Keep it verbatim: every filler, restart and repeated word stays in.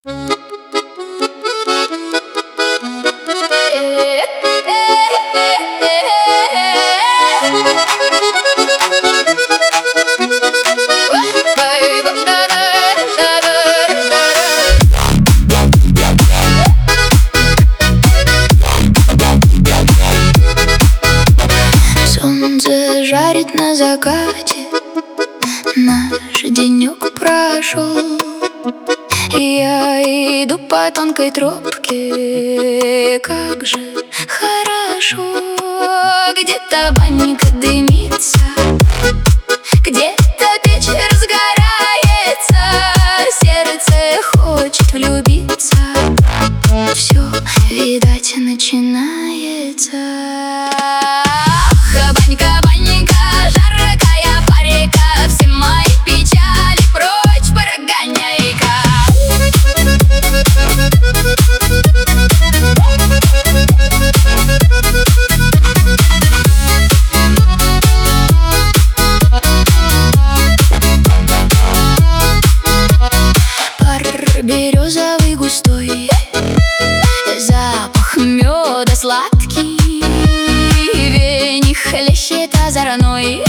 Солнце жарит на закате, наш денек прошел. Я иду по тонкой тропке, как же хорошо. Где-то банька дымится, где-то печь разгорается, сердце хочет влюбиться. Все, видать, начинается. Банька, банька, жаркая парика, все мои печали прочь прогоняй-ка. Пар березовый густой, запах меда сладкий, веник хлещет озорной.